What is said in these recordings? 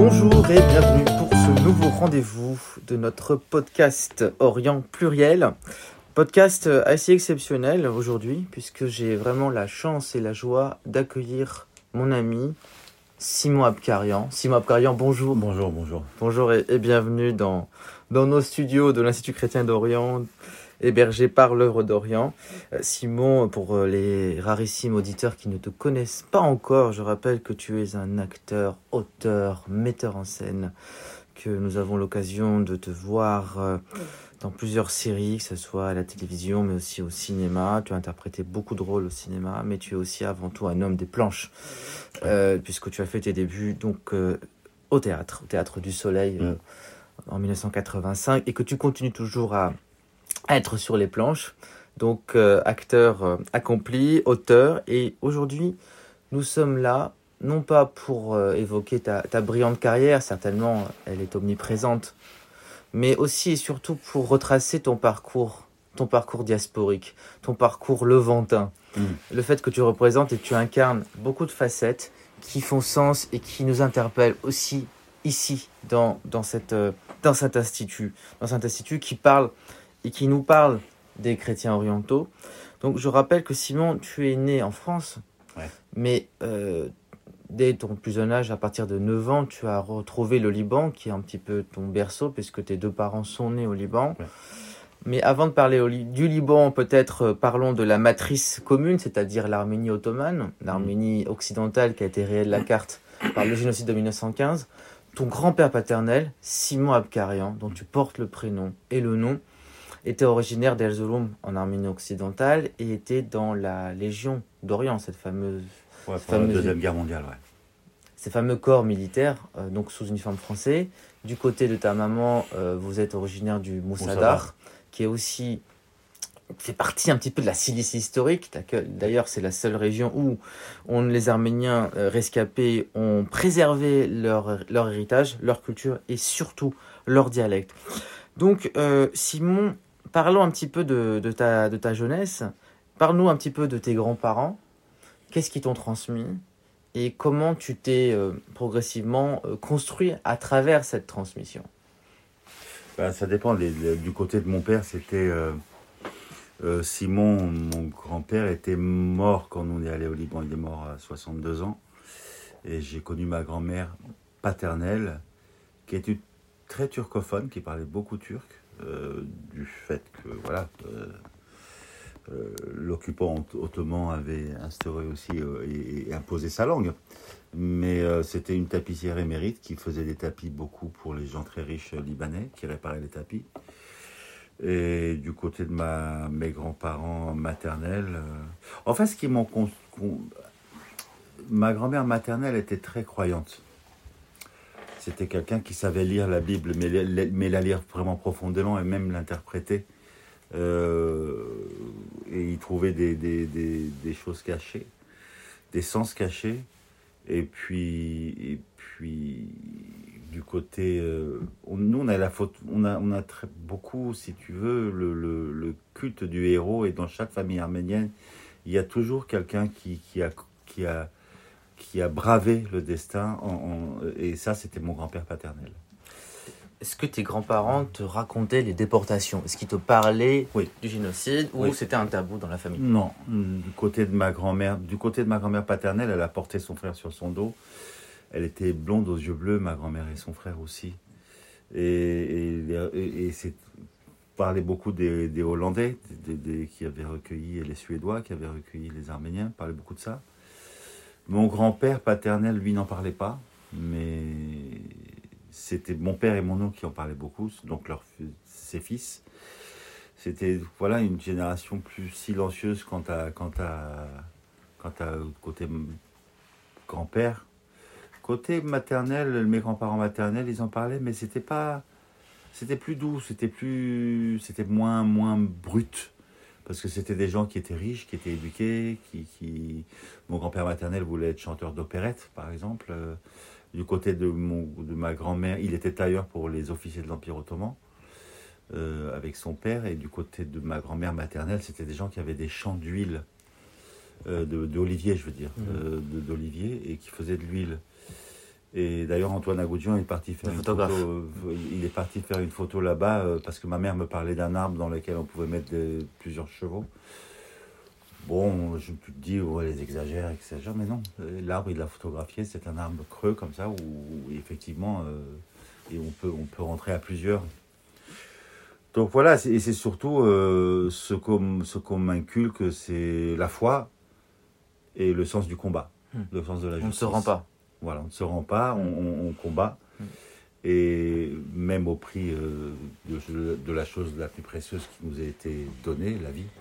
Bonjour et bienvenue pour ce nouveau rendez-vous de notre podcast Orient Pluriel. Podcast assez exceptionnel aujourd'hui puisque j'ai vraiment la chance et la joie d'accueillir mon ami Simon Abkarian. Simon Abkarian, bonjour. Bonjour. Bonjour et bienvenue dans nos studios de l'Institut chrétien d'Orient, hébergé par l'œuvre d'Orient. Simon, pour les rarissimes auditeurs qui ne te connaissent pas encore, je rappelle que tu es un acteur, auteur, metteur en scène, que nous avons l'occasion de te voir dans plusieurs séries, que ce soit à la télévision mais aussi au cinéma. Tu as interprété beaucoup de rôles au cinéma, mais tu es aussi avant tout un homme des planches, puisque tu as fait tes débuts donc au Théâtre du Soleil en 1985, et que tu continues toujours à être sur les planches. Donc acteur accompli, auteur, et aujourd'hui nous sommes là non pas pour évoquer ta brillante carrière, certainement elle est omniprésente, mais aussi et surtout pour retracer ton parcours diasporique, ton parcours levantin. Le fait que tu représentes et tu incarnes beaucoup de facettes qui font sens et qui nous interpellent aussi ici dans cet institut qui parle et qui nous parle des chrétiens orientaux. Donc je rappelle que Simon, tu es né en France, mais dès ton plus jeune âge, à partir de 9 ans, tu as retrouvé le Liban, qui est un petit peu ton berceau, puisque tes deux parents sont nés au Liban. Ouais. Mais avant de parler du Liban, peut-être parlons de la matrice commune, c'est-à-dire l'Arménie ottomane, l'Arménie occidentale qui a été rayée de la carte par le génocide de 1915. Ton grand-père paternel, Simon Abkarian, dont tu portes le prénom et le nom, était originaire d'Erzurum en Arménie occidentale et était dans la Légion d'Orient, cette fameuse... la Deuxième Guerre mondiale, Ces fameux corps militaires, donc sous uniforme français. Du côté de ta maman, vous êtes originaire du Moussadar, qui est aussi... fait partie un petit peu de la Cilicie historique. D'ailleurs, c'est la seule région où les Arméniens rescapés ont préservé leur héritage, leur culture et surtout leur dialecte. Donc, Simon, parlons un petit peu de ta jeunesse. Parle-nous un petit peu de tes grands-parents. Qu'est-ce qu'ils t'ont transmis et comment tu t'es progressivement construit à travers cette transmission? Ça dépend. Du côté de mon père, c'était... Simon, mon grand-père, était mort quand on est allé au Liban. Il est mort à 62 ans. Et j'ai connu ma grand-mère paternelle, qui était très turcophone, qui parlait beaucoup turc, du fait que, l'occupant ottoman avait instauré aussi et imposé sa langue. Mais c'était une tapissière émérite qui faisait des tapis beaucoup pour les gens très riches libanais, qui réparaient les tapis. Et du côté de mes grands-parents maternels... Enfin, ma grand-mère maternelle était très croyante. C'était quelqu'un qui savait lire la Bible, mais la lire vraiment profondément et même l'interpréter. Et il trouvait des choses cachées, des sens cachés. Et puis du côté... nous, on a la faute, on a beaucoup, si tu veux, le culte du héros. Et dans chaque famille arménienne, il y a toujours quelqu'un qui a bravé le destin. Et ça, c'était mon grand-père paternel. Est-ce que tes grands-parents te racontaient les déportations? Est-ce qu'ils te parlaient du génocide ou c'était un tabou dans la famille? Non, du côté de ma grand-mère paternelle, elle a porté son frère sur son dos. Elle était blonde aux yeux bleus, ma grand-mère et son frère aussi. Et c'est parlait beaucoup des Hollandais qui avaient recueilli, et les Suédois qui avaient recueilli les Arméniens, parlait beaucoup de ça. Mon grand-père paternel, lui, n'en parlait pas, mais c'était mon père et mon oncle qui en parlaient beaucoup, donc ses fils. C'était une génération plus silencieuse quant à côté grand-père. Côté maternel, mes grands-parents maternels, ils en parlaient, mais c'était plus doux, c'était moins brut. Parce que c'était des gens qui étaient riches, qui étaient éduqués, Mon grand-père maternel voulait être chanteur d'opérette, par exemple. Du côté de ma grand-mère, il était tailleur pour les officiers de l'Empire ottoman, avec son père. Et du côté de ma grand-mère maternelle, c'était des gens qui avaient des champs d'huile, d'olivier, je veux dire, d'olivier, et qui faisaient de l'huile. Et d'ailleurs, Antoine Agoudian est parti faire Le une photographe. photo. Il est parti faire une photo là-bas parce que ma mère me parlait d'un arbre dans lequel on pouvait mettre plusieurs chevaux. Bon, je peux te dire, ouais, ils exagèrent, mais non. L'arbre, il l'a photographié, c'est un arbre creux comme ça, où effectivement, et on peut rentrer à plusieurs. Donc voilà, et c'est surtout ce qu'on m'inculque, c'est la foi et le sens du combat, le sens de la justice. On ne se rend pas. Voilà, on ne se rend pas, on combat. Et même au prix de la chose la plus précieuse qui nous a été donnée, la vie.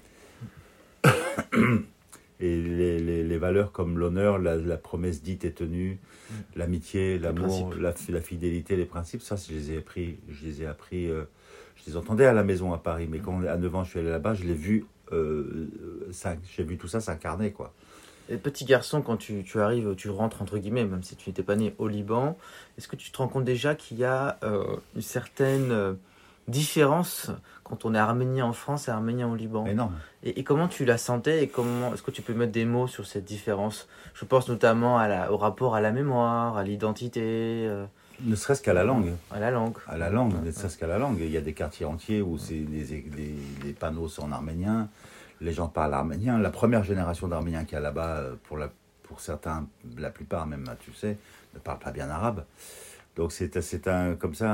Et les valeurs comme l'honneur, la promesse dite et tenue, l'amitié, l'amour, la fidélité, les principes, ça, je les ai appris, je les entendais à la maison à Paris, mais quand à 9 ans je suis allé là-bas, je l'ai vu, j'ai vu tout ça s'incarner, quoi. Et petit garçon, quand tu arrives, tu rentres entre guillemets, même si tu n'étais pas né au Liban, est-ce que tu te rends compte déjà qu'il y a une certaine différence quand on est arménien en France et arménien au Liban? Énorme. Et comment tu la sentais et comment est-ce que tu peux mettre des mots sur cette différence? Je pense notamment au rapport à la mémoire, à l'identité. Ne serait-ce qu'à la langue. À la langue. À la langue, ne serait-ce qu'à la langue. Il y a des quartiers entiers où les panneaux sont en arménien. Les gens parlent arménien. La première génération d'Arméniens qu'il y a là-bas, pour certains, la plupart même, tu sais, ne parlent pas bien arabe. Donc c'est comme ça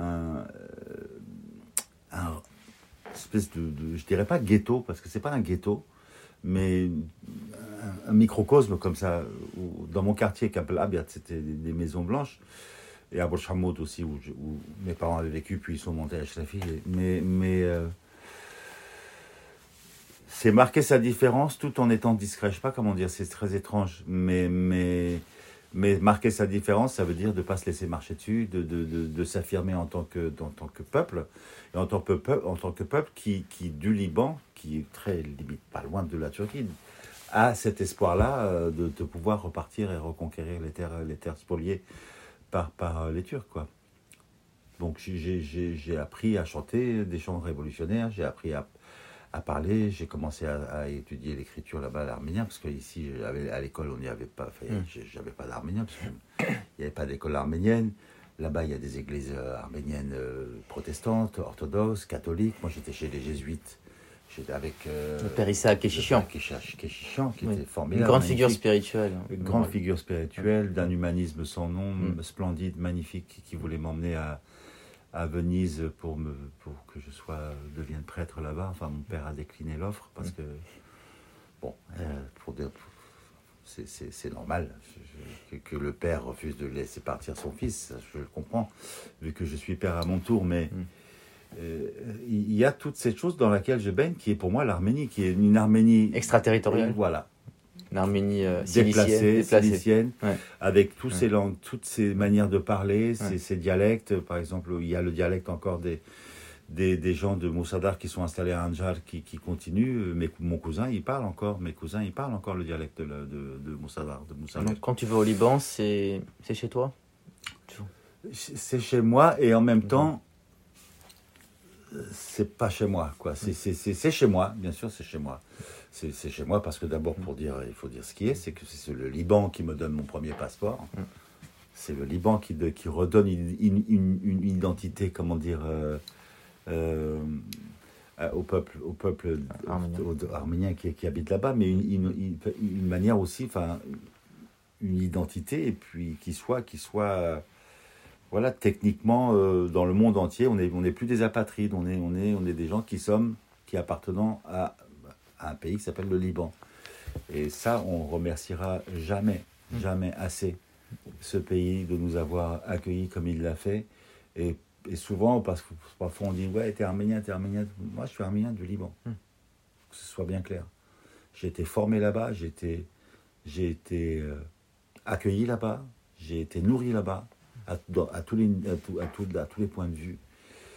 un espèce je dirais pas ghetto, parce que c'est pas un ghetto, mais un microcosme comme ça. Dans mon quartier, Kapel Abiat, c'était des maisons blanches. Et à Bolchamoud aussi, où mes parents avaient vécu, puis ils sont montés à Ashrafi. Mais c'est marquer sa différence tout en étant discret. Je sais pas comment dire, c'est très étrange. Mais marquer sa différence, ça veut dire de ne pas se laisser marcher dessus, de s'affirmer en tant que peuple. Et en tant que peuple qui du Liban, qui est très limite pas loin de la Turquie, a cet espoir-là de pouvoir repartir et reconquérir les terres spoliées par les Turcs, quoi. Donc j'ai appris à chanter des chants révolutionnaires, j'ai appris à parler, j'ai commencé à étudier l'écriture là-bas, l'arménien, parce qu'ici, à l'école, on n'y avait pas, j'avais pas d'arménien, parce qu'il n'y avait pas d'école arménienne. Là-bas, il y a des églises arméniennes protestantes, orthodoxes, catholiques. Moi, j'étais chez les jésuites. J'étais avec le père Issa Keshishian, qui était formidable. Une grande figure spirituelle. Une grande figure spirituelle, d'un humanisme sans nom, splendide, magnifique, qui voulait m'emmener à Venise pour que devienne prêtre là-bas. Enfin, mon père a décliné l'offre parce que, bon, c'est normal que le père refuse de laisser partir son fils, je le comprends, vu que je suis père à mon tour, mais il y a toutes ces choses dans lesquelles je baigne, qui est pour moi l'Arménie, qui est une Arménie extraterritoriale. Voilà. Une Arménie déplacée, silicienne, ouais. Avec toutes ces langues, toutes ces manières de parler, ces dialectes. Par exemple, il y a le dialecte encore des gens de Moussadar qui sont installés à Anjar qui continuent. Mais mon cousin, il parle encore. Mes cousins, ils parlent encore le dialecte de Moussadar. Donc, quand tu vas au Liban, c'est chez toi? C'est chez moi, et en même temps, c'est pas chez moi, quoi. C'est chez moi, bien sûr, c'est chez moi. C'est chez moi parce que d'abord, il faut dire ce qui est, c'est que c'est le Liban qui me donne mon premier passeport. C'est le Liban qui redonne une identité, comment dire, au peuple arménien qui habite là-bas, mais une manière aussi, enfin, une identité, et puis qui soit voilà, techniquement, dans le monde entier, on n'est plus des apatrides, on est des gens qui appartenant à un pays qui s'appelle le Liban. Et ça, on remerciera jamais assez ce pays de nous avoir accueillis comme il l'a fait. Et souvent, parce que parfois on dit, ouais, t'es arménien. Moi, je suis arménien du Liban. Que ce soit bien clair. J'ai été formé là-bas, j'ai été accueilli là-bas, j'ai été nourri là-bas, à tous les points de vue.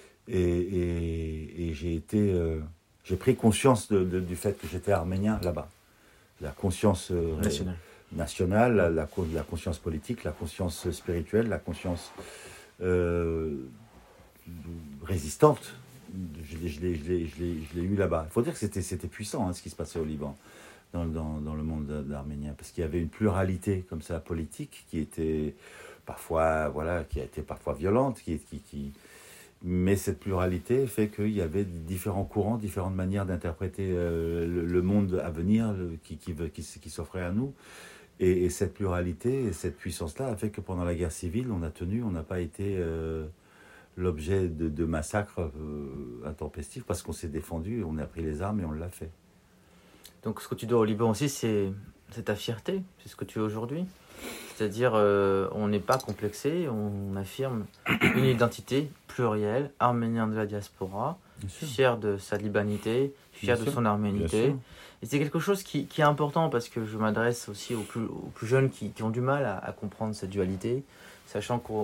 Et j'ai pris conscience du fait que j'étais arménien là-bas. La conscience nationale, la conscience politique, la conscience spirituelle, la conscience résistante. Je l'ai eu là-bas. Il faut dire que c'était puissant, ce qui se passait au Liban, dans le monde arménien, parce qu'il y avait une pluralité comme ça politique qui était parfois, voilà, qui a été parfois violente, mais cette pluralité fait qu'il y avait différents courants, différentes manières d'interpréter le monde à venir qui s'offrait à nous. Et cette pluralité et cette puissance-là a fait que pendant la guerre civile, on a tenu, on n'a pas été l'objet de massacres intempestifs parce qu'on s'est défendu, on a pris les armes et on l'a fait. Donc ce que tu dois au Liban aussi, c'est ta fierté, c'est ce que tu es aujourd'hui. C'est-à-dire, on n'est pas complexé, on affirme une identité plurielle, arménien de la diaspora, fier de sa libanité, fier de son arménité. Et c'est quelque chose qui est important parce que je m'adresse aussi aux plus jeunes qui ont du mal à comprendre cette dualité, sachant qu'on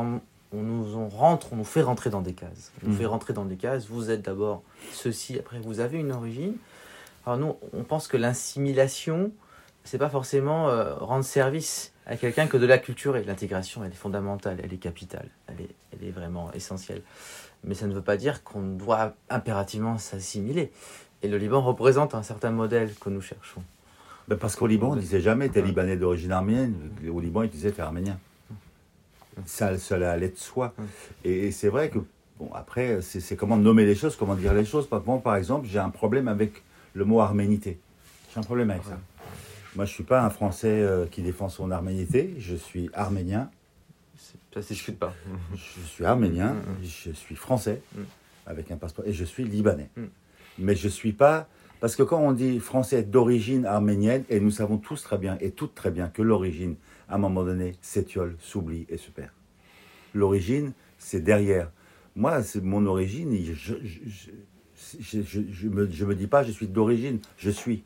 nous fait rentrer dans des cases. On nous fait rentrer dans des cases, vous êtes d'abord ceci, après vous avez une origine. Alors nous, on pense que l'assimilation, c'est pas forcément rendre service à quelqu'un que de l'acculturer. L'intégration, elle est fondamentale, elle est capitale, elle est vraiment essentielle. Mais ça ne veut pas dire qu'on doit impérativement s'assimiler. Et le Liban représente un certain modèle que nous cherchons. Ben parce qu'au Liban, on ne disait jamais t'es libanais d'origine arménienne. Au Liban, ils disaient t'es arménien. Ça allait de soi. Et c'est vrai que, bon, après, c'est comment nommer les choses, comment dire les choses. Moi, par exemple, j'ai un problème avec le mot arménité. J'ai un problème avec ça. Moi, je ne suis pas un Français qui défend son arménité. Je suis arménien. Ça ne se discute pas. Je suis arménien, je suis français, avec un passeport, et je suis libanais. Mais je ne suis pas... Parce que quand on dit français d'origine arménienne, et nous savons tous très bien, et toutes très bien, que l'origine, à un moment donné, s'étiole, s'oublie et se perd. L'origine, c'est derrière. Moi, c'est mon origine, je me dis pas je suis d'origine, je suis.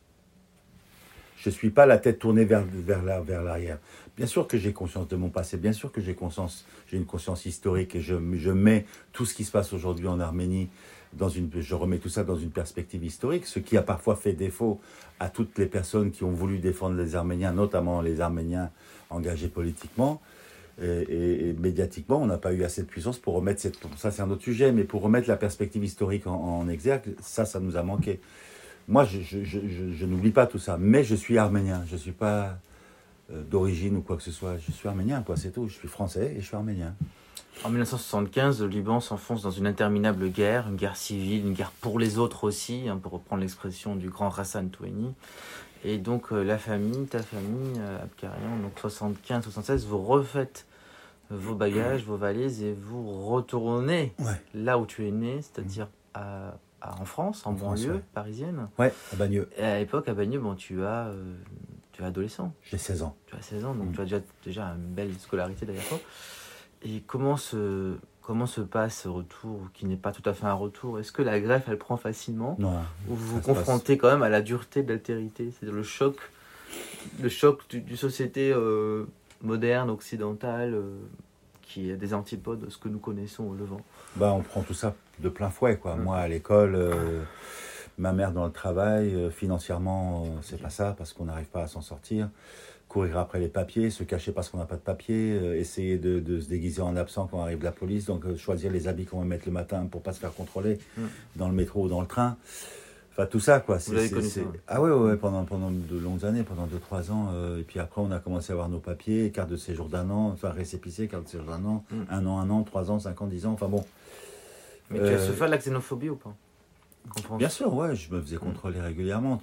Je ne suis pas la tête tournée vers l'arrière. Bien sûr que j'ai conscience de mon passé, bien sûr que j'ai une conscience historique et je mets tout ce qui se passe aujourd'hui en Arménie, je remets tout ça dans une perspective historique, ce qui a parfois fait défaut à toutes les personnes qui ont voulu défendre les Arméniens, notamment les Arméniens engagés politiquement et médiatiquement. On n'a pas eu assez de puissance pour remettre ça c'est un autre sujet, mais pour remettre la perspective historique en exergue, ça nous a manqué. Moi, je n'oublie pas tout ça, mais je suis arménien. Je ne suis pas d'origine ou quoi que ce soit. Je suis arménien, quoi, c'est tout. Je suis français et je suis arménien. En 1975, le Liban s'enfonce dans une interminable guerre, une guerre civile, une guerre pour les autres aussi, hein, pour reprendre l'expression du grand Hassan Toueni. Et donc, ta famille, Abkarian, donc 75-76, vous refaites vos bagages, vos valises et vous retournez là où tu es né, c'est-à-dire en France, en banlieue parisienne. Ouais, à Bagneux. Et à l'époque, à Bagneux, tu es adolescent. J'ai 16 ans. Tu as 16 ans, donc tu as déjà une belle scolarité derrière toi. Et comment se passe ce retour, qui n'est pas tout à fait un retour? Est-ce que la greffe, elle prend facilement? Non. Ou vous vous confrontez quand même à la dureté de l'altérité? C'est-à-dire le choc du société moderne, occidentale, qui est des antipodes de ce que nous connaissons au Levant. On prend tout ça de plein fouet, quoi. Moi, à l'école, ma mère dans le travail, financièrement, c'est pas ça, parce qu'on n'arrive pas à s'en sortir. Courir après les papiers, se cacher parce qu'on n'a pas de papiers, essayer de se déguiser en absent quand arrive la police, donc choisir les habits qu'on va mettre le matin pour pas se faire contrôler dans le métro ou dans le train. Enfin, tout ça, quoi. Vous l'avez connu ça? Ah ouais, pendant de longues années, pendant 2-3 ans. Et puis après, on a commencé à avoir nos papiers, carte de séjour d'un an, enfin récépissé, carte de séjour d'un an, 1 an, 3 ans, 5 ans, 10 ans, enfin bon. Mais tu as souffert de la xénophobie ou pas? Bien sûr, ouais, je me faisais contrôler régulièrement.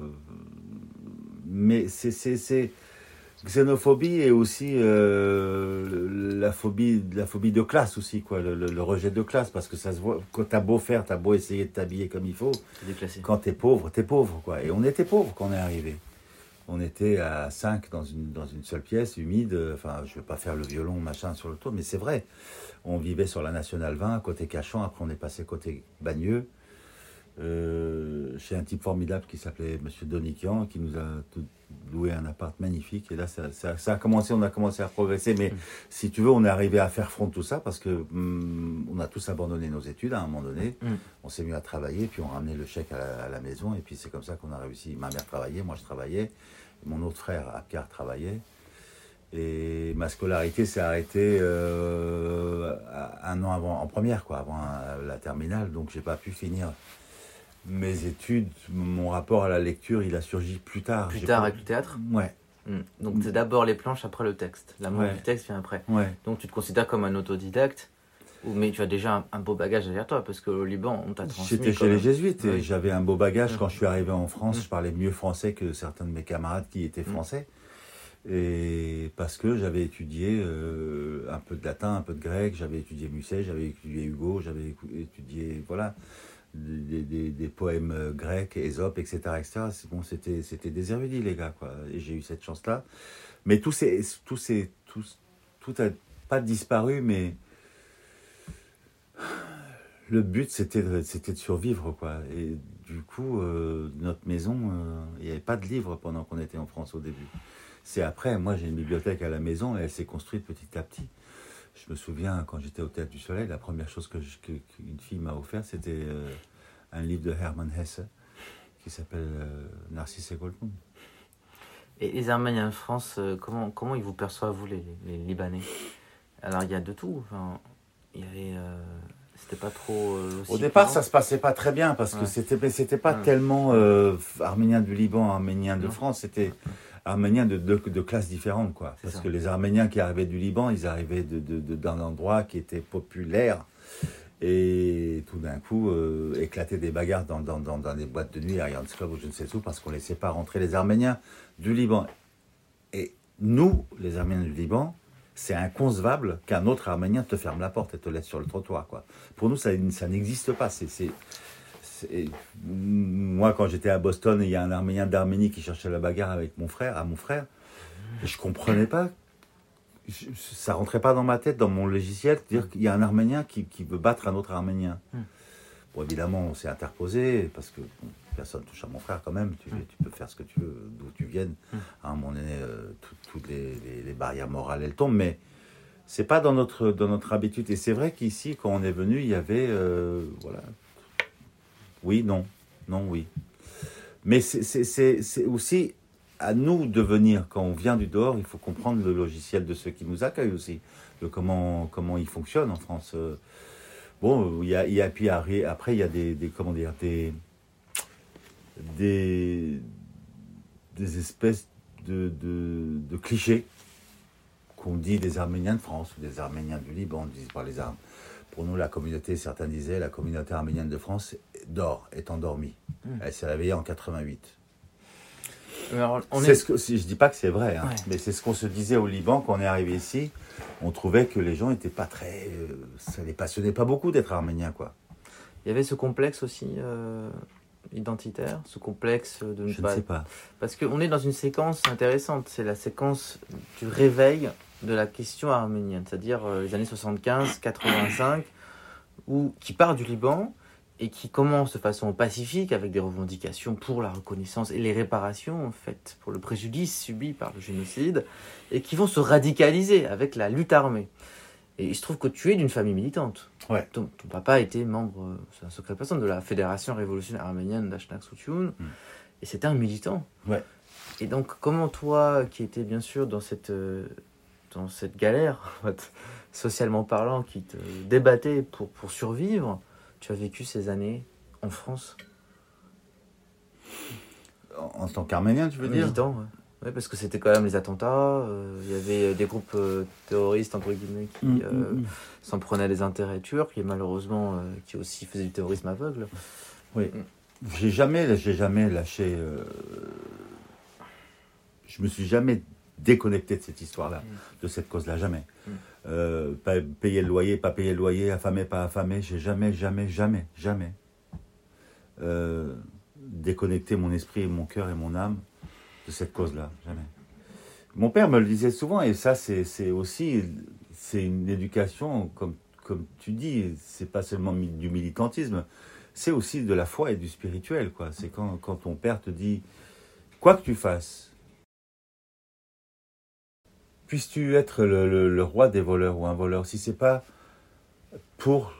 Mais c'est xénophobie et aussi la phobie de classe aussi, quoi, le rejet de classe, parce que ça se voit, quand t'as beau essayer de t'habiller comme il faut, quand t'es pauvre, quoi. Et on était pauvres quand on est arrivé. On était à 5 dans une seule pièce, humide, enfin, je vais pas faire le violon, machin, sur le toit, mais c'est vrai. On vivait sur la Nationale 20, côté Cachan, après on est passé côté Bagneux, chez un type formidable qui s'appelait Monsieur Donikian, qui nous a loué un appart magnifique. Et là, ça a commencé, on a commencé à progresser. Mais si tu veux, on est arrivé à faire front de tout ça parce que on a tous abandonné nos études à un moment donné. On s'est mis à travailler, puis on ramenait le chèque à la maison. Et puis c'est comme ça qu'on a réussi. Ma mère travaillait, moi je travaillais. Mon autre frère, Abkar, travaillait. Et ma scolarité s'est arrêtée 1 an avant, en première, quoi, avant la terminale. Donc j'ai pas pu finir mes études. Mon rapport à la lecture, il a surgi plus tard. Plus tard avec le théâtre? Ouais. Donc c'est d'abord les planches, après le texte. L'amour Ouais. du texte vient après. Ouais. Donc tu te considères comme un autodidacte, mais tu as déjà un beau bagage derrière toi, parce qu'au Liban, on t'a transmis. J'étais quand chez les même. jésuites et Oui. j'avais un beau bagage. Quand je suis arrivé en France, Mm. je parlais mieux français que certains de mes camarades qui étaient français. Et parce que j'avais étudié un peu de latin, un peu de grec, j'avais étudié Musset, j'avais étudié Hugo, j'avais étudié voilà, des poèmes grecs, Ésope, etc. etc. Bon, c'était des érudits, les gars, quoi. Et j'ai eu cette chance-là. Mais tout a pas disparu, mais le but, c'était de survivre, quoi. Et du coup, notre maison, il n'y avait pas de livres pendant qu'on était en France au début. C'est après, moi j'ai une bibliothèque à la maison et elle s'est construite petit à petit. Je me souviens, quand j'étais au Théâtre du Soleil, la première chose qu'une fille m'a offert, c'était un livre de Hermann Hesse qui s'appelle Narcisse et Goldmund. Et les Arméniens de France, comment ils vous perçoivent, vous, les Libanais? Alors, il y a de tout. Enfin, il y avait... c'était pas trop... Au départ, courant. ça se passait pas très bien parce que c'était pas tellement arménien du Liban, arménien de France, c'était arméniens de classes différentes, quoi. Parce que les Arméniens qui arrivaient du Liban, ils arrivaient d'un endroit qui était populaire et tout d'un coup éclataient des bagarres dans des boîtes de nuit à Yams Club ou je ne sais où parce qu'on laissait pas rentrer les Arméniens du Liban. Et nous, les Arméniens du Liban, c'est inconcevable qu'un autre Arménien te ferme la porte et te laisse sur le trottoir, quoi. Pour nous, ça n'existe pas. Moi, quand j'étais à Boston, il y a un Arménien d'Arménie qui cherchait la bagarre avec mon frère, et je comprenais pas. Ça rentrait pas dans ma tête, dans mon logiciel, de dire qu'il y a un Arménien qui veut battre un autre Arménien. Bon, évidemment, on s'est interposé, parce que bon, personne touche à mon frère quand même, tu peux faire ce que tu veux, d'où tu viennes. À un moment donné, toutes les barrières morales, elles tombent, mais c'est pas dans notre habitude. Et c'est vrai qu'ici, quand on est venu, il y avait, voilà, oui, non, oui. Mais c'est aussi à nous de venir, quand on vient du dehors, il faut comprendre le logiciel de ceux qui nous accueillent aussi, de comment ils fonctionnent en France. Bon, puis après, il y a des espèces de clichés qu'on dit des Arméniens de France ou des Arméniens du Liban, on dit par les armes. Pour nous, la communauté, certains disaient, la communauté arménienne de France est endormie. Elle s'est réveillée en 88. Alors, Je dis pas que c'est vrai, hein, mais c'est ce qu'on se disait au Liban quand on est arrivé ici. On trouvait que les gens n'étaient pas très... ça les passionnait pas beaucoup d'être arméniens, quoi. Il y avait ce complexe aussi identitaire, ce complexe de Je ne sais pas. Parce qu'on est dans une séquence intéressante, c'est la séquence du réveil de la question arménienne, c'est-à-dire les années 75, 85, qui part du Liban et qui commence de façon pacifique avec des revendications pour la reconnaissance et les réparations en fait pour le préjudice subi par le génocide et qui vont se radicaliser avec la lutte armée. Et il se trouve que tu es d'une famille militante. Ouais. Ton papa était membre, c'est un secret personne, de la Fédération révolutionnaire arménienne d'Ashnak Soutioun. Et c'était un militant. Ouais. Et donc, comment toi, qui étais bien sûr dans cette galère, socialement parlant, qui te débattait pour survivre, tu as vécu ces années en France? En tant qu'Arménien, tu veux dire? Militant, ouais. Oui, parce que c'était quand même les attentats, il y avait des groupes terroristes, entre guillemets, qui s'en prenaient à des intérêts turcs, et malheureusement, qui aussi faisaient du terrorisme aveugle. Oui. J'ai jamais lâché... je me suis jamais déconnecté de cette histoire-là, de cette cause-là, jamais. Pas payer le loyer, pas payer le loyer, affamé, pas affamé, j'ai jamais déconnecté mon esprit, mon cœur et mon âme de cette cause-là, jamais. Mon père me le disait souvent, et ça, c'est aussi, c'est une éducation, comme tu dis, c'est pas seulement du militantisme, c'est aussi de la foi et du spirituel, quoi. C'est quand ton père te dit, quoi que tu fasses, puisses-tu être le roi des voleurs ou un voleur, si c'est pas pour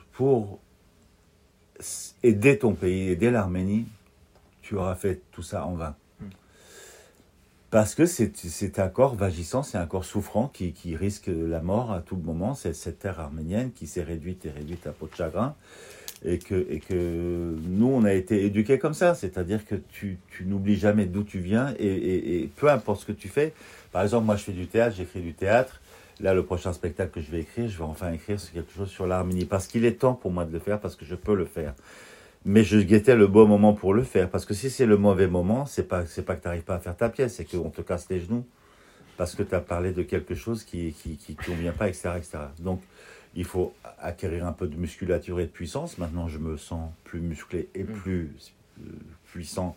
aider ton pays, aider l'Arménie, tu auras fait tout ça en vain. Parce que c'est un corps vagissant, c'est un corps souffrant qui risque la mort à tout moment. C'est cette terre arménienne qui s'est réduite à peau de chagrin. Et que nous, on a été éduqués comme ça, c'est-à-dire que tu n'oublies jamais d'où tu viens et peu importe ce que tu fais. Par exemple, moi, je fais du théâtre, j'écris du théâtre. Là, le prochain spectacle que je vais écrire, je vais enfin écrire quelque chose sur l'Arménie, parce qu'il est temps pour moi de le faire, parce que je peux le faire. Mais je guettais le bon moment pour le faire, parce que si c'est le mauvais moment, c'est pas que tu n'arrives pas à faire ta pièce, c'est qu'on te casse les genoux, parce que tu as parlé de quelque chose qui convient pas, etc., etc. Donc, il faut acquérir un peu de musculature et de puissance. Maintenant, je me sens plus musclé et plus puissant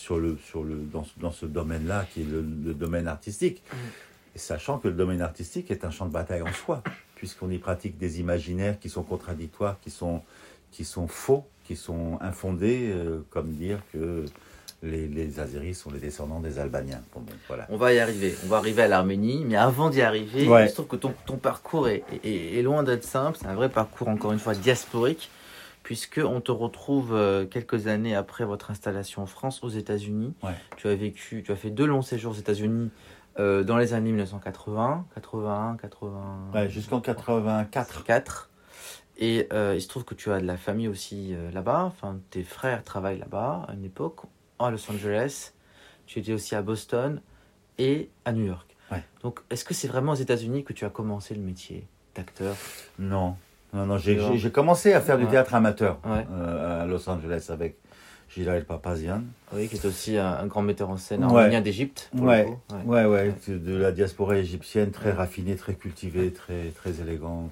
dans ce domaine-là, qui est le domaine artistique. Et sachant que le domaine artistique est un champ de bataille en soi, puisqu'on y pratique des imaginaires qui sont contradictoires, qui sont faux, qui sont infondés, comme dire que les Azéris sont les descendants des Albaniens. Bon, voilà. On va y arriver. On va arriver à l'Arménie. Mais avant d'y arriver, Ouais. il se trouve que ton parcours est loin d'être simple. C'est un vrai parcours, encore une fois, diasporique, puisqu'on te retrouve quelques années après votre installation en France, aux États-Unis. Ouais. Tu as fait 2 longs séjours aux États-Unis dans les années 1980, 81, 80... Ouais, jusqu'en 84. 4. Et il se trouve que tu as de la famille aussi là-bas. Enfin, tes frères travaillent là-bas à une époque, à Los Angeles. Tu étais aussi à Boston et à New York. Ouais. Donc, est-ce que c'est vraiment aux États-Unis que tu as commencé le métier d'acteur? Non, j'ai commencé à faire du théâtre amateur Ouais. À Los Angeles avec Gilal Papazian. Oui, qui est aussi un grand metteur en scène Ouais. arménien d'Égypte. Ouais. De la diaspora égyptienne, très raffiné, très cultivé, très élégant,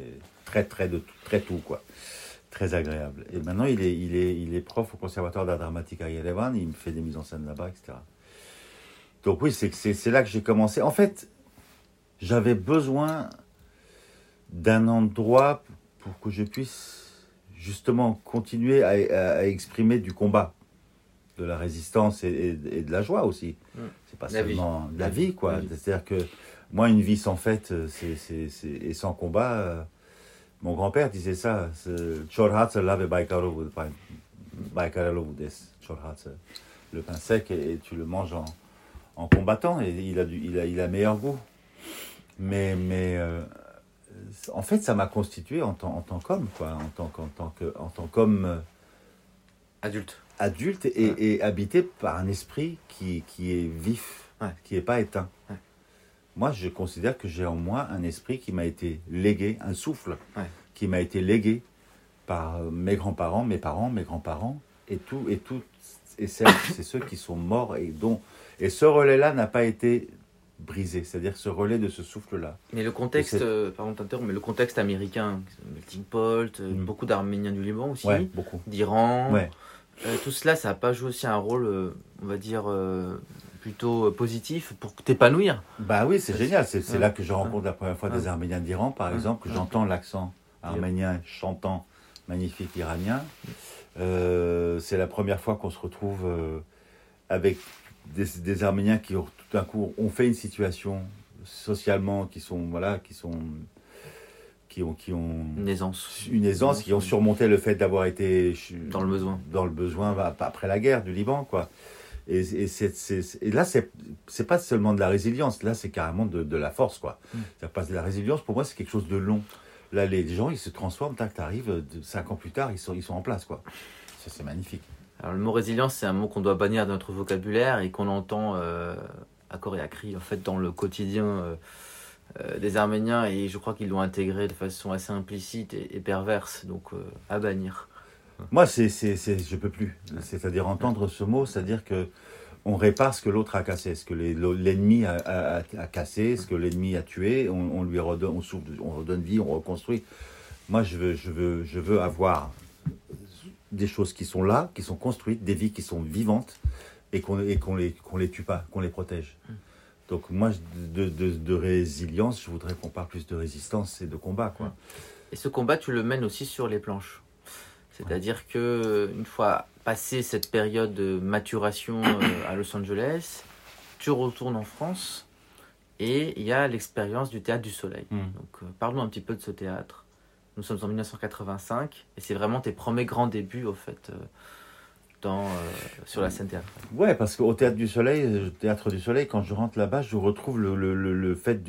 très tout, quoi. Très agréable. Et maintenant, il est prof au Conservatoire d'art dramatique à Yerevan, il me fait des mises en scène là-bas, etc. Donc oui, c'est là que j'ai commencé. En fait, j'avais besoin d'un endroit pour que je puisse justement continuer à exprimer du combat, de la résistance et de la joie aussi. C'est pas La seulement vie. de la vie, quoi. C'est-à-dire que moi, une vie sans fête et sans combat, mon grand-père disait ça, Chorhatse lave Baïkarovu des Chorhatse, le pain sec, et tu le manges en combattant, et il a meilleur goût. Mais en fait, ça m'a constitué en tant qu'homme, quoi, en tant qu'homme adulte et habité par un esprit qui est vif, qui n'est pas éteint. Ouais. Moi, je considère que j'ai en moi un esprit qui m'a été légué, un souffle qui m'a été légué par mes grands-parents, mes parents, mes grands-parents, et c'est ceux qui sont morts et ce relais-là n'a pas été brisé, c'est-à-dire ce relais de ce souffle-là. Mais le contexte, pardon t'interromps, mais le contexte américain, melting pot, beaucoup d'Arméniens du Liban aussi, d'Iran, tout cela, ça n'a pas joué aussi un rôle, on va dire, plutôt positif pour t'épanouir? Bah oui, c'est génial, c'est là que je rencontre la première fois des Arméniens d'Iran, par exemple, que j'entends l'accent arménien chantant magnifique iranien. C'est la première fois qu'on se retrouve avec des Arméniens qui tout d'un coup ont fait une situation socialement qui ont une aisance, qui ont surmonté le fait d'avoir été dans le besoin après la guerre du Liban, quoi. Et là, c'est pas seulement de la résilience, là c'est carrément de la force, quoi. La résilience, pour moi, c'est quelque chose de long. Là, les gens, ils se transforment, t'arrives, 5 ans plus tard, ils sont en place, quoi. Ça, c'est magnifique. Alors, le mot résilience, c'est un mot qu'on doit bannir de notre vocabulaire et qu'on entend à corps et à cri, en fait, dans le quotidien des Arméniens, et je crois qu'ils l'ont intégré de façon assez implicite et perverse, donc à bannir. Moi, je peux plus. C'est-à-dire entendre ce mot, c'est-à-dire que on répare ce que l'autre a cassé, ce que l'ennemi a cassé, ce que l'ennemi a tué, on lui redonne, on redonne vie, on reconstruit. Moi, je veux avoir des choses qui sont là, qui sont construites, des vies qui sont vivantes, et qu'on les tue pas, qu'on les protège. Donc moi, de résilience, je voudrais qu'on parle plus de résistance et de combat, quoi. Et ce combat, tu le mènes aussi sur les planches. C'est-à-dire que une fois passé cette période de maturation à Los Angeles, tu retournes en France et il y a l'expérience du Théâtre du Soleil. Donc parlons un petit peu de ce théâtre. Nous sommes en 1985 et c'est vraiment tes premiers grands débuts au fait sur la scène théâtrale. Ouais, parce qu'au Théâtre du Soleil, quand je rentre là-bas, je retrouve le fait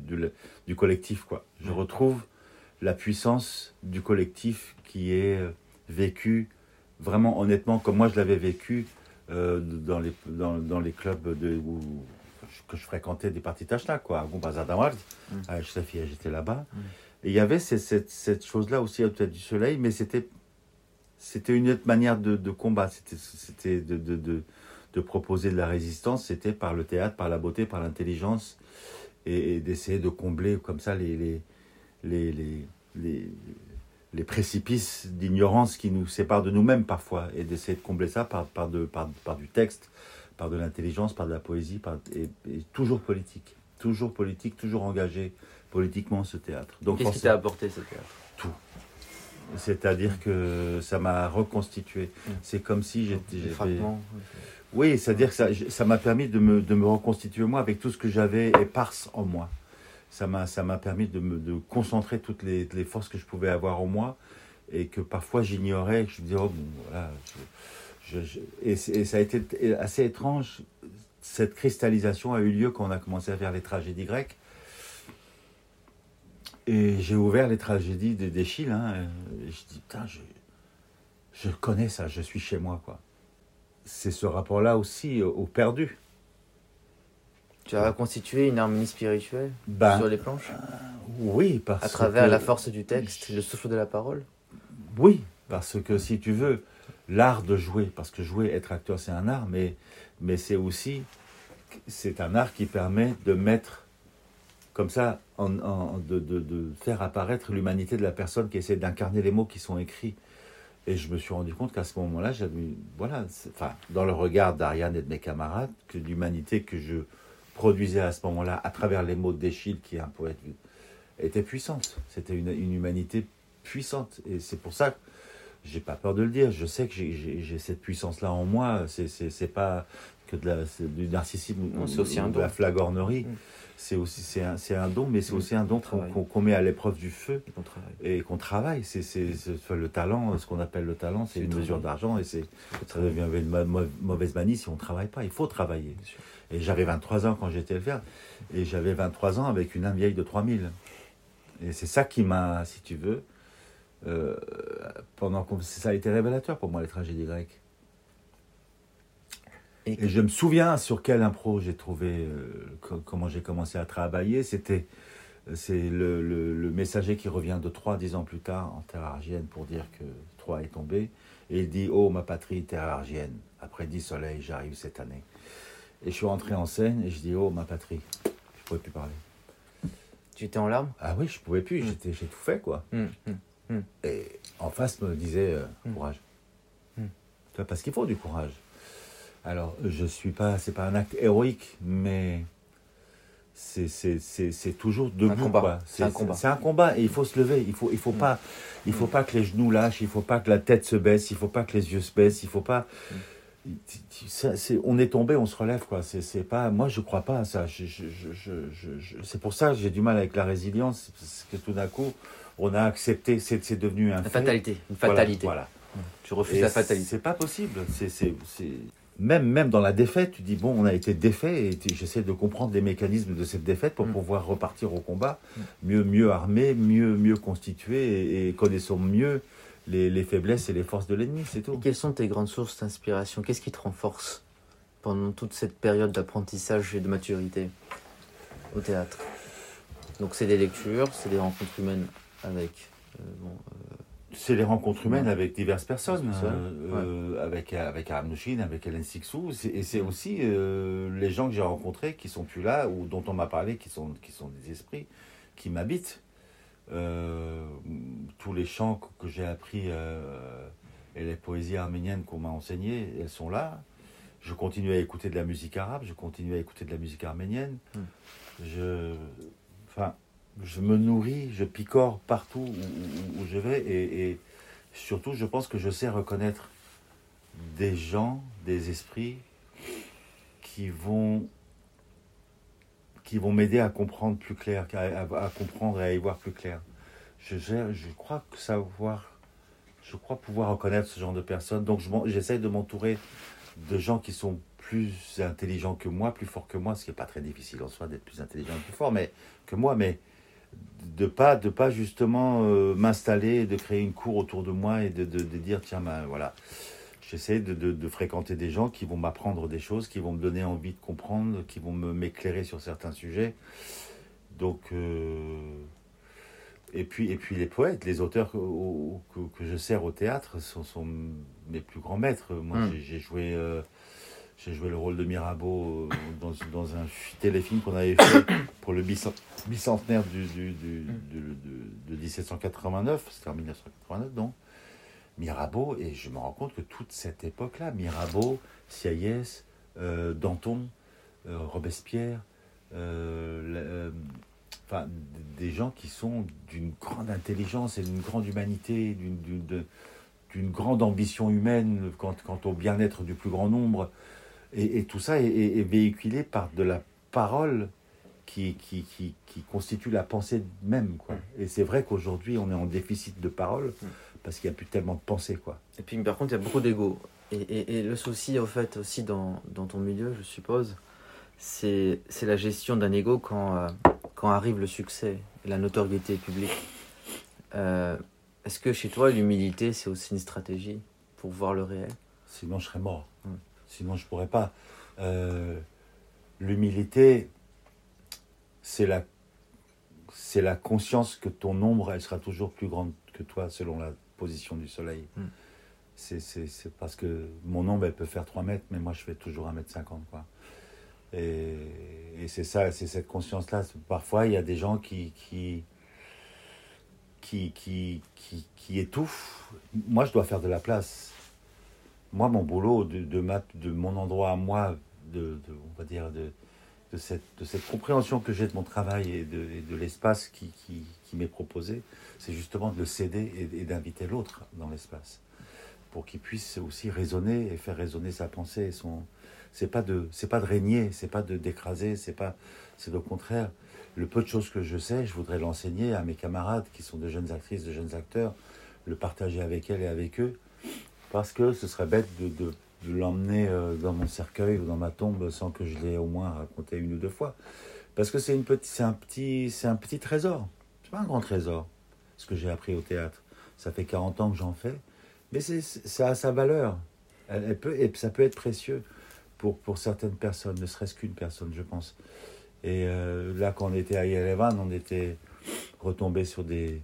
du collectif, quoi. Je retrouve la puissance du collectif qui est vécu vraiment honnêtement comme moi je l'avais vécu dans les clubs que je fréquentais des parties Tachna, quoi, à Gombazadaward, à Safia, j'étais là-bas. Et il y avait cette chose-là aussi à Tête du Soleil, mais c'était une autre manière de combat, c'était de proposer de la résistance, c'était par le théâtre, par la beauté, par l'intelligence, et d'essayer de combler comme ça les précipices d'ignorance qui nous séparent de nous-mêmes parfois, et d'essayer de combler ça par du texte, par de l'intelligence, par de la poésie, et toujours politique, toujours engagé politiquement ce théâtre. Donc, qu'est-ce qui t'a apporté ce théâtre? Tout. C'est-à-dire que ça m'a reconstitué. C'est comme si j'étais... Oui, c'est-à-dire que ça m'a permis de me reconstituer moi avec tout ce que j'avais éparse en moi. Ça m'a permis de concentrer toutes les forces que je pouvais avoir en moi et que parfois j'ignorais. Je me disais, oh, bon, voilà. Et ça a été assez étrange. Cette cristallisation a eu lieu quand on a commencé à faire les tragédies grecques. Et j'ai ouvert les tragédies d'Échille. Et je dis, putain, je connais ça, je suis chez moi, quoi. C'est ce rapport-là aussi au perdu. Tu as reconstitué une harmonie spirituelle sur les planches? Oui, parce que... À travers la force du texte, le souffle de la parole? Oui, parce que si tu veux, l'art de jouer, parce que jouer, être acteur, c'est un art, mais c'est un art qui permet de mettre, comme ça, de faire apparaître l'humanité de la personne qui essaie d'incarner les mots qui sont écrits. Et je me suis rendu compte qu'à ce moment-là, j'avais, dans le regard d'Ariane et de mes camarades, que l'humanité que je produisais à ce moment-là, à travers les mots d'Échille, qui est un poète, était puissante. C'était une humanité puissante. Et c'est pour ça que j'ai pas peur de le dire. Je sais que j'ai cette puissance-là en moi. C'est pas que du narcissisme ou de la flagornerie. C'est un don, mais c'est aussi un don qu'on met à l'épreuve du feu et qu'on travaille. C'est le talent, ce qu'on appelle le talent, c'est une mesure d'argent et ça devient une mauvaise manie si on ne travaille pas. Il faut travailler. Et j'avais 23 ans quand j'étais le faire, et j'avais 23 ans avec une âme vieille de 3000. Et c'est ça qui m'a, si tu veux, ça a été révélateur pour moi, les tragédies grecques. Et je me souviens sur quel impro j'ai trouvé, comment j'ai commencé à travailler. C'est le messager qui revient de Troie 10 ans plus tard en terre argienne pour dire que Troie est tombée. Et il dit, oh ma patrie, terre argienne, après 10 soleils, j'arrive cette année. Et je suis rentré en scène et je dis, oh ma patrie, je ne pouvais plus parler. Tu étais en larmes? Ah oui, je ne pouvais plus, j'ai tout fait, quoi. Et en face me disait, courage. Parce qu'il faut du courage. Alors, c'est pas un acte héroïque, mais c'est toujours debout, quoi. C'est un combat. C'est un combat et il faut se lever. Il faut pas que les genoux lâchent, il faut pas que la tête se baisse, il faut pas que les yeux se baissent, il faut pas. On est tombé, on se relève, quoi. C'est pas, moi je crois pas à ça. C'est pour ça que j'ai du mal avec la résilience, parce que tout d'un coup on a accepté, c'est devenu un fait. Une fatalité. Voilà. Tu refuses la fatalité. C'est pas possible. Même dans la défaite, tu dis bon, on a été défait, et j'essaie de comprendre les mécanismes de cette défaite pour pouvoir repartir au combat, mieux armé, mieux constitué et connaissant mieux les faiblesses et les forces de l'ennemi, c'est tout. Et quelles sont tes grandes sources d'inspiration? Qu'est-ce qui te renforce pendant toute cette période d'apprentissage et de maturité au théâtre? Donc c'est des lectures, c'est des rencontres humaines avec... C'est les rencontres humaines avec diverses personnes, avec Aram Nouchine, avec Hélène Sixou, et c'est aussi les gens que j'ai rencontrés qui sont plus là, ou dont on m'a parlé, qui sont des esprits, qui m'habitent. Tous les chants que j'ai appris et les poésies arméniennes qu'on m'a enseignées, elles sont là. Je continue à écouter de la musique arabe, je continue à écouter de la musique arménienne. Je me nourris, je picore partout où je vais et surtout je pense que je sais reconnaître des gens, des esprits qui vont m'aider à comprendre plus clair, à comprendre et à y voir plus clair. Je crois pouvoir reconnaître ce genre de personnes, donc j'essaie de m'entourer de gens qui sont plus intelligents que moi, plus forts que moi, ce qui n'est pas très difficile en soi d'être plus intelligent et plus fort que moi, mais de pas justement m'installer, de créer une cour autour de moi et de dire tiens ben voilà, j'essaie de fréquenter des gens qui vont m'apprendre des choses, qui vont me donner envie de comprendre, qui vont m'éclairer sur certains sujets. Donc et puis les poètes, les auteurs que je sers au théâtre sont mes plus grands maîtres. Moi j'ai joué le rôle de Mirabeau dans un téléfilm qu'on avait fait pour le bicentenaire de 1789, c'était en 1989 donc, Mirabeau, et je me rends compte que toute cette époque-là, Mirabeau, Sieyès, Danton, Robespierre, enfin, des gens qui sont d'une grande intelligence et d'une grande humanité, d'une grande ambition humaine quant au bien-être du plus grand nombre. Et tout ça est véhiculé par de la parole qui constitue la pensée même, quoi. Et c'est vrai qu'aujourd'hui, on est en déficit de parole parce qu'il n'y a plus tellement de pensée, quoi. Et puis, par contre, il y a beaucoup d'ego. Et le souci, au fait, aussi dans ton milieu, je suppose, c'est la gestion d'un ego quand arrive le succès et la notoriété publique. Est-ce que chez toi, l'humilité, c'est aussi une stratégie pour voir le réel ? Sinon, je serais mort. Sinon, je ne pourrais pas. L'humilité, c'est la conscience que ton ombre, elle sera toujours plus grande que toi, selon la position du soleil. C'est parce que mon ombre, elle peut faire 3 mètres, mais moi, je fais toujours 1,50 m, quoi. Et c'est ça, c'est cette conscience-là. Parfois, il y a des gens qui étouffent. Moi, je dois faire de la place. Moi, mon boulot, de mon endroit à moi, on va dire, de cette compréhension que j'ai de mon travail et de l'espace qui m'est proposé, c'est justement de le céder et d'inviter l'autre dans l'espace, pour qu'il puisse aussi résonner et faire résonner sa pensée. C'est pas de régner, c'est pas d'écraser, c'est au contraire, le peu de choses que je sais, je voudrais l'enseigner à mes camarades qui sont de jeunes actrices, de jeunes acteurs, le partager avec elles et avec eux. Parce que ce serait bête de l'emmener dans mon cercueil ou dans ma tombe sans que je l'ai au moins raconté 1 ou 2 fois. Parce que c'est un petit trésor. C'est pas un grand trésor, ce que j'ai appris au théâtre. Ça fait 40 ans que j'en fais, mais ça a sa valeur. Ça peut être précieux pour certaines personnes, ne serait-ce qu'une personne, je pense. Et là, quand on était à Yerevan, on était retombé sur des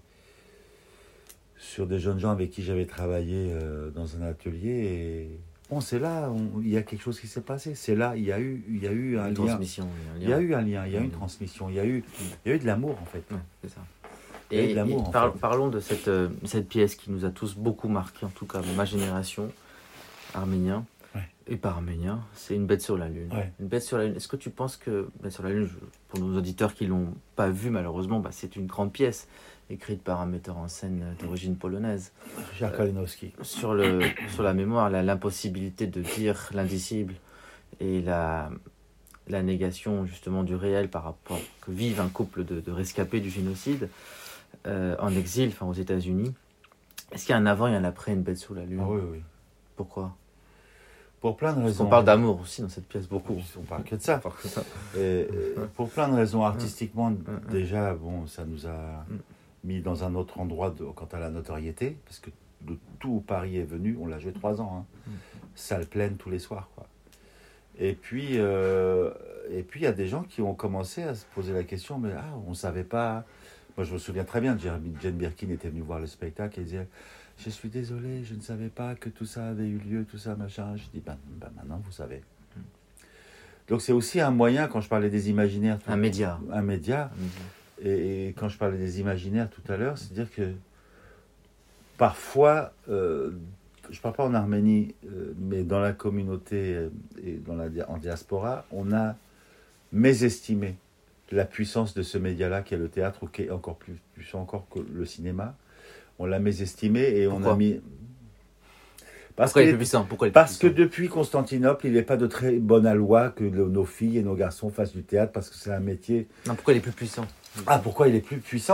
jeunes gens avec qui j'avais travaillé dans un atelier, et bon, c'est là, il y a quelque chose qui s'est passé. C'est là, il y a eu un lien. Transmission, il y a eu un lien, il y a eu une transmission, il y a eu de l'amour, en fait. C'est ça. Et parlons de cette pièce qui nous a tous beaucoup marqué, en tout cas ma génération, arménien. Et pas arménien, c'est Une bête sur la lune. Une bête sur la lune. Est-ce que tu penses que Bête sur la lune, pour nos auditeurs qui l'ont pas vu malheureusement, c'est une grande pièce écrite par un metteur en scène d'origine polonaise. Richard Kalinowski. Sur la mémoire, l'impossibilité de dire l'indicible et la négation justement du réel par rapport que vivent un couple de rescapés du génocide en exil, aux États-Unis. Est-ce qu'il y a un avant et un après Une bête sur la lune ? Ah oui. Pourquoi ? Pour plein de raisons. On parle d'amour aussi dans cette pièce, beaucoup. On parle que de ça. Et pour plein de raisons. Artistiquement, déjà, bon, ça nous a mis dans un autre endroit quant à la notoriété, parce que de tout Paris est venu, on l'a joué 3 ans, salle pleine tous les soirs, quoi. Et puis il y a des gens qui ont commencé à se poser la question, mais on savait pas. Moi, je me souviens très bien, Jane Birkin était venue voir le spectacle et disait: je suis désolé, je ne savais pas que tout ça avait eu lieu, tout ça, machin. Je dis, maintenant, vous savez. Donc, c'est aussi un moyen, quand je parlais des imaginaires... Un média. Et quand je parlais des imaginaires tout à l'heure, c'est-à-dire que parfois, je ne parle pas en Arménie, mais dans la communauté et en diaspora, on a mésestimé la puissance de ce média-là, qui est le théâtre, ou qui est encore plus puissant encore que le cinéma. On l'a mésestimé et Pourquoi ? On a mis... Pourquoi il est plus puissant ? Parce que depuis Constantinople, il n'est pas de très bonne loi que nos filles et nos garçons fassent du théâtre, parce que c'est un métier... Non, pourquoi il est plus puissant ? Pourquoi il est plus puissant ?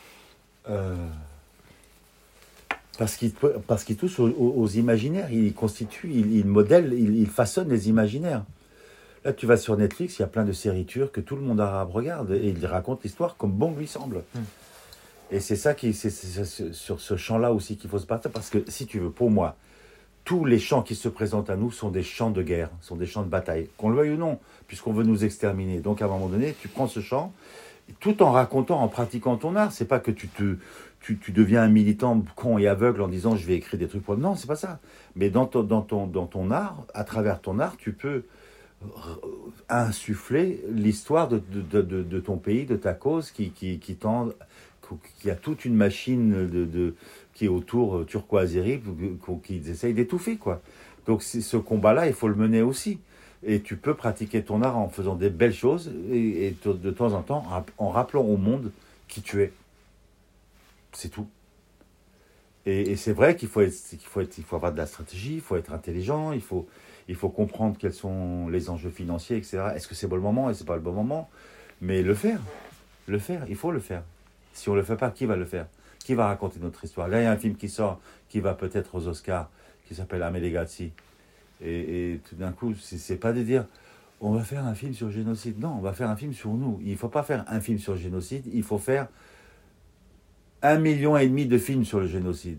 Parce qu'il touche aux imaginaires, il constitue, il modèle, il façonne les imaginaires. Là, tu vas sur Netflix, il y a plein de séries turques que tout le monde arabe regarde et il raconte l'histoire comme bon lui semble. Et c'est ça c'est sur ce champ-là aussi qu'il faut se battre parce que si tu veux, pour moi, tous les champs qui se présentent à nous sont des champs de guerre, sont des champs de bataille, qu'on le veuille ou non, puisqu'on veut nous exterminer. Donc à un moment donné, tu prends ce champ, tout en racontant, en pratiquant ton art. C'est pas que tu deviens un militant con et aveugle en disant je vais écrire des trucs pour... Non, c'est pas ça. Mais dans ton art, à travers ton art, tu peux insuffler l'histoire de ton pays, de ta cause, qui a toute une machine qui est autour turquoiserie, qu'ils essayent d'étouffer, quoi. Donc ce combat-là, il faut le mener aussi. Et tu peux pratiquer ton art en faisant des belles choses et de temps en temps en rappelant au monde qui tu es. C'est tout. Et c'est vrai qu'il faut avoir de la stratégie, il faut être intelligent, il faut comprendre quels sont les enjeux financiers, etc. Est-ce que c'est bon le moment? Est-ce que c'est pas le bon moment? Mais il faut le faire. Si on ne le fait pas, qui va le faire? Qui va raconter notre histoire? Là, il y a un film qui sort, qui va peut-être aux Oscars, qui s'appelle Amélie. Et tout d'un coup, c'est pas de dire on va faire un film sur le génocide. Non, on va faire un film sur nous. Il ne faut pas faire un film sur le génocide, il faut faire 1,5 million de films sur le génocide.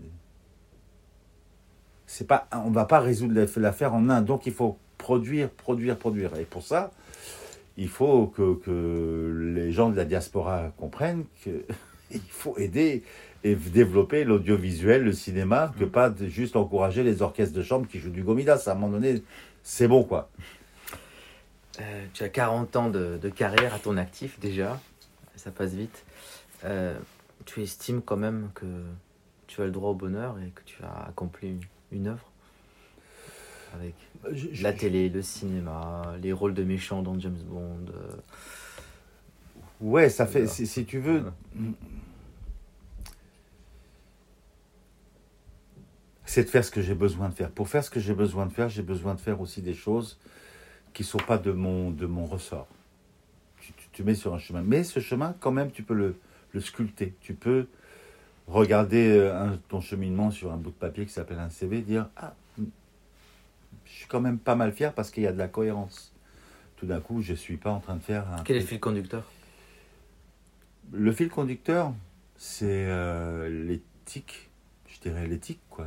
On ne va pas résoudre l'affaire en un. Donc il faut produire. Et pour ça, il faut que les gens de la diaspora comprennent qu'il faut aider et développer l'audiovisuel, le cinéma, que pas juste encourager les orchestres de chambre qui jouent du gomidas. À un moment donné, c'est bon, quoi. Tu as 40 ans de carrière à ton actif déjà, ça passe vite. Tu estimes quand même que tu as le droit au bonheur et que tu as accompli une œuvre avec la télé, le cinéma, les rôles de méchants dans James Bond. Ouais, ça fait, si tu veux... C'est de faire ce que j'ai besoin de faire. Pour faire ce que j'ai besoin de faire aussi des choses qui ne sont pas de mon ressort. Tu mets sur un chemin. Mais ce chemin, quand même, tu peux le sculpter. Tu peux regarder ton cheminement sur un bout de papier qui s'appelle un CV, dire « Ah, je suis quand même pas mal fier parce qu'il y a de la cohérence. » Tout d'un coup, je ne suis pas en train de faire... Quel est le fil conducteur? Le fil conducteur, c'est l'éthique. Je dirais l'éthique, quoi.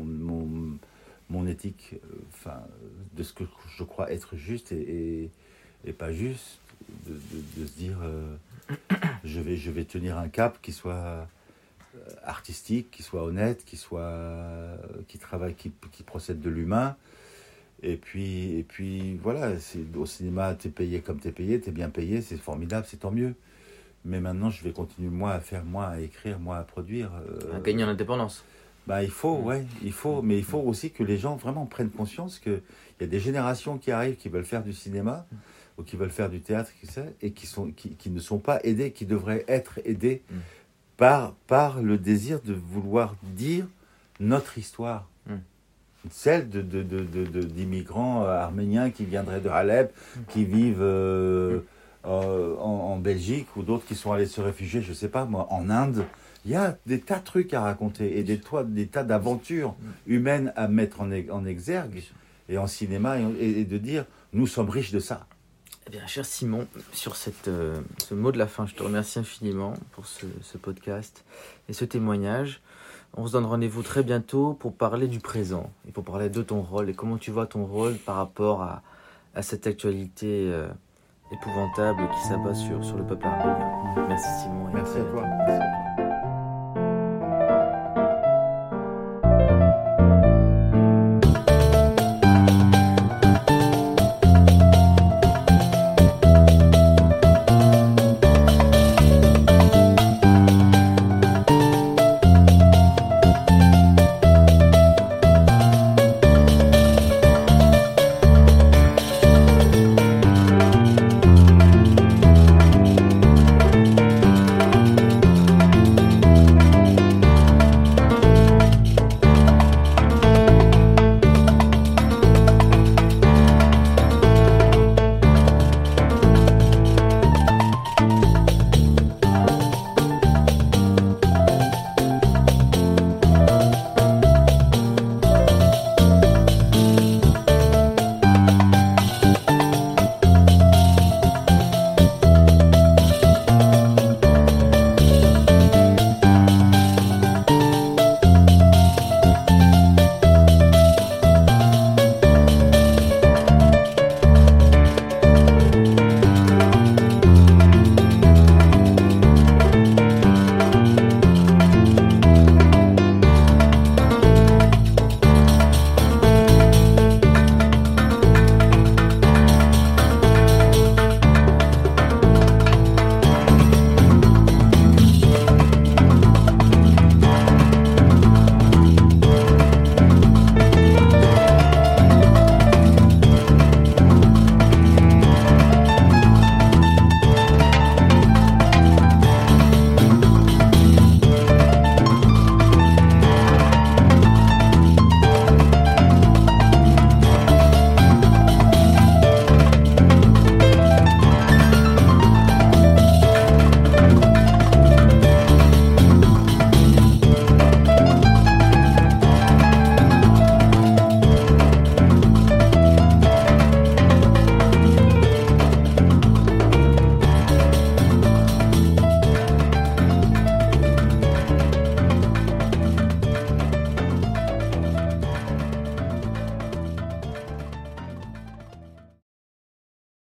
Mon éthique, de ce que je crois être juste et pas juste, de se dire je vais tenir un cap qui soit artistique, qui soit honnête, qui travaille, qui procède de l'humain. Et puis voilà, au cinéma, t'es payé comme t'es payé, t'es bien payé, c'est formidable, c'est tant mieux. Mais maintenant, je vais continuer, moi, à écrire, moi, à produire. À gagner en indépendance. Il faut, mais il faut aussi que les gens vraiment prennent conscience qu'il y a des générations qui arrivent, qui veulent faire du cinéma, ou qui veulent faire du théâtre, et qui ne sont pas aidés, qui devraient être aidés par le désir de vouloir dire notre histoire. Celle d'immigrants arméniens qui viendraient de Alep, qui vivent en Belgique, ou d'autres qui sont allés se réfugier, je ne sais pas moi, en Inde. Il y a des tas de trucs à raconter et des tas d'aventures humaines à mettre en exergue et en cinéma et de dire nous sommes riches de ça. Eh bien, cher Simon, sur ce mot de la fin, je te remercie infiniment pour ce podcast et ce témoignage. On se donne rendez-vous très bientôt pour parler du présent et pour parler de ton rôle et comment tu vois ton rôle par rapport à cette actualité épouvantable qui s'abat sur le peuple arménien. Merci Simon. Merci à toi.